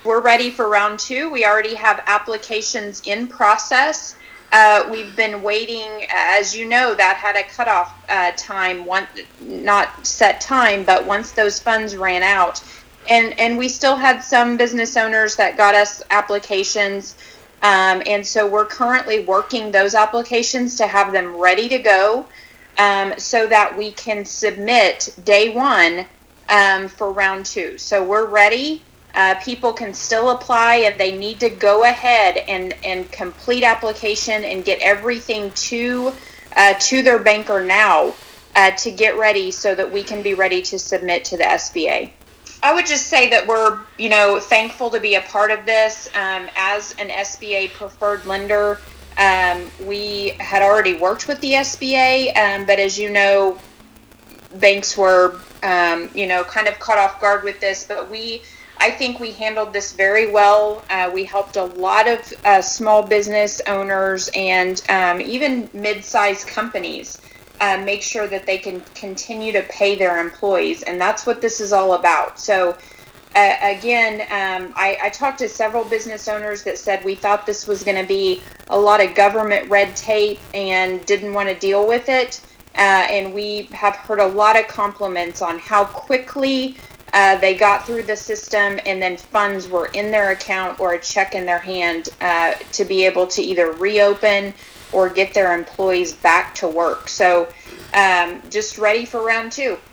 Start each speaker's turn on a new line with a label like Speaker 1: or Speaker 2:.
Speaker 1: We're ready for round two. We already have applications in process. We've been waiting, as you know, that had a cutoff time, not set time, but once those funds ran out. And we still had some business owners that got us applications. And so we're currently working those applications to have them ready to go so that we can submit day one for round two. So we're ready. People can still apply, and they need to go ahead and complete application and get everything to their banker now to get ready so that we can be ready to submit to the SBA. I would just say that we're, thankful to be a part of this. As an SBA preferred lender, we had already worked with the SBA, but as you know, banks were, kind of caught off guard with this, but I think we handled this very well. We helped a lot of small business owners and even mid-sized companies make sure that they can continue to pay their employees. And that's what this is all about. So again, I talked to several business owners that said we thought this was going to be a lot of government red tape and didn't want to deal with it. And we have heard a lot of compliments on how quickly they got through the system, and then funds were in their account or a check in their hand to be able to either reopen or get their employees back to work. So just ready for round two.